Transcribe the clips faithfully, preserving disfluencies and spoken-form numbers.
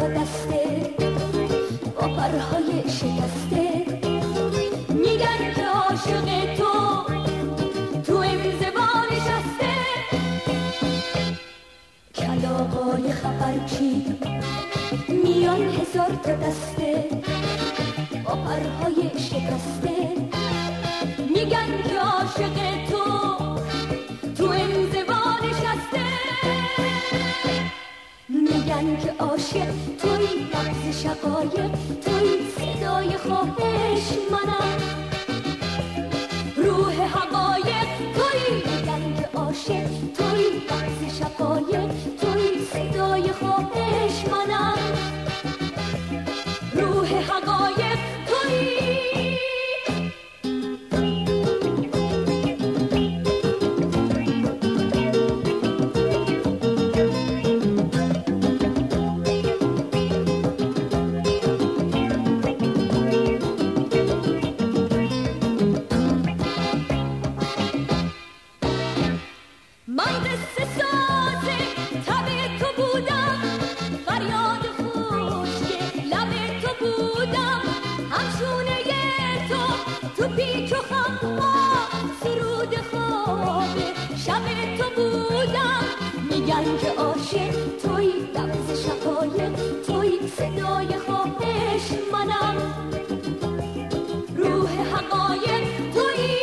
تا دسته با پرهای شکسته، میگن که عاشق تو تو انزوا نشسته. کلاغای خبرچی میان هزار تا دسته با پرهای شکسته، میگن که عاشق تو تو انزوا نشسته. میگن که عاشق توی لفظ شقایق، توی صدای خواهش منم، روح حقایق توی. میگن که عاشق توی لفظ شقایق، توی صدای خواهش منم، روح حقایق توی. من قصه ساز تب تو بودم، فریاد خشک لب تو بودم، همشونه تو تو پیچ و خم ها، سرود خواب شب تو بودم. میگن که عاشق توی لفظ شقایق، توی صدای خواهش منم، روح حقایق توی.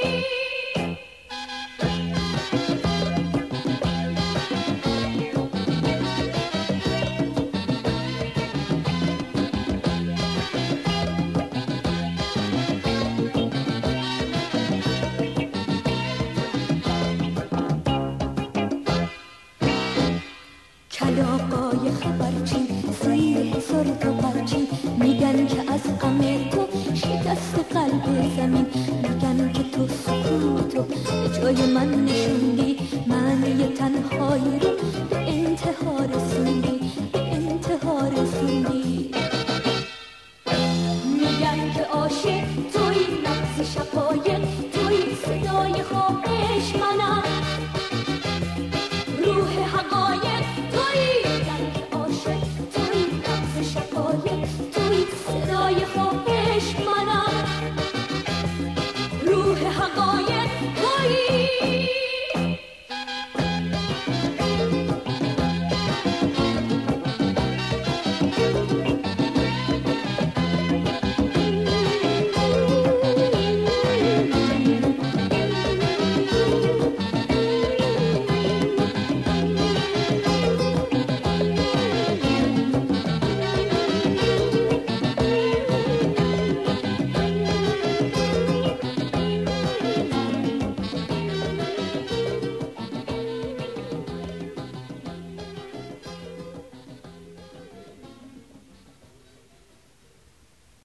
کلاغای خبرچی زیر هزار تا پرچین، میگن که از غم تو شکست قلب زمین. میگن که تو سکوت رو به جای من نشوندی، معنی تنهایی رو به انتها رسوندی، به انتها رسوندی. میگن که عاشق تو